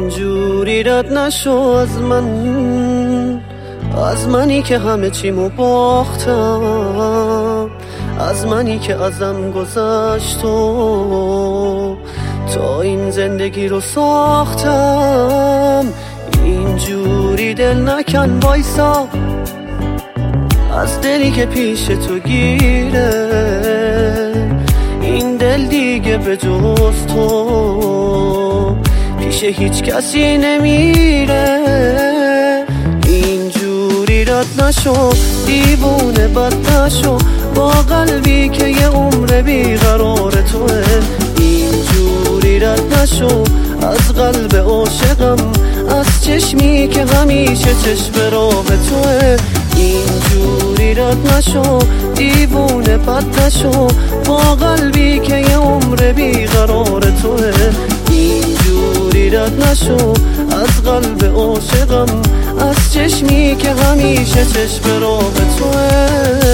اینجوری رد نشو از منی که همه چیمو باختم، از منی که ازم گذشت و تا این زندگی رو ساختم. اینجوری دل نکن وایسا از دلی که پیش تو گیره، این دل دیگه به جز تو پیش هیچ کسی نمیره. اینجوری رد نشو دیوونه بد نشو با قلبی که یه عمر بیقرار توه. اینجوری رد نشو از قلب عاشقم، از چشمی که همیشه چشم راه توه. اینجوری رد نشو دیوونه بد نشو با قلبی که یه عمر بیقرار توه. اینجوری رد نشو از قلب عاشقم، از چشمی که همیشه چشم راه توه.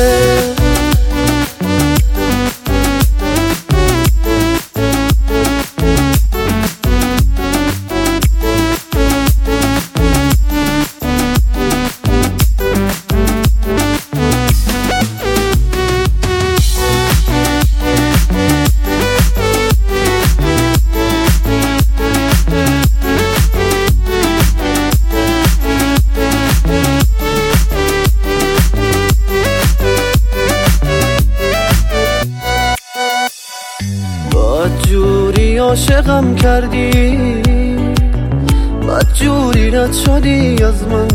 بدجوری عاشقم کردی، بدجوری رد شدی از من،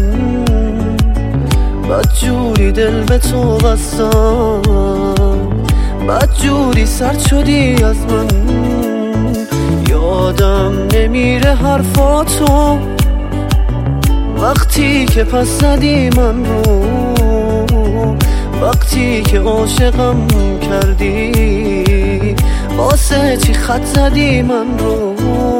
بدجوری دل به تو بستم، بدجوری سرد شدی از من. یادم نمیره حرفاتو وقتی که پس زدی من رو، وقتی که عاشقم کردی واسه چی خط زدی من رو.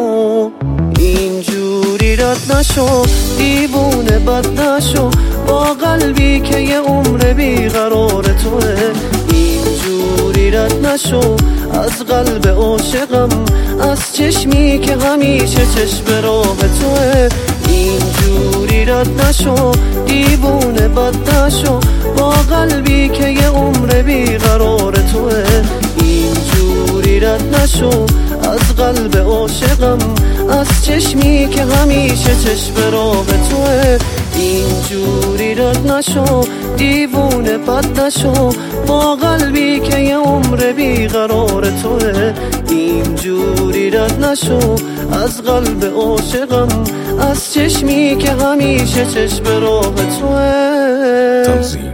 اینجوری رد نشو دیوونه بد نشو با قلبی که یه عمر بیقرار توه. اینجوری رد نشو از قلب عاشقم، از چشمی که همیشه چشم راه توه. اینجوری رد نشو دیوونه بد نشو با قلبی که یه عمر بیقرار توه. اینجوری رد نشو از قلب عاشقم، از چشمی که همیشه چشم راه توه. اینجوری رد نشو دیوونه بد نشو با قلبی که یه عمر بیقرار توه. اینجوری رد نشو از قلب عاشقم، از چشمی که همیشه چشم راه توه.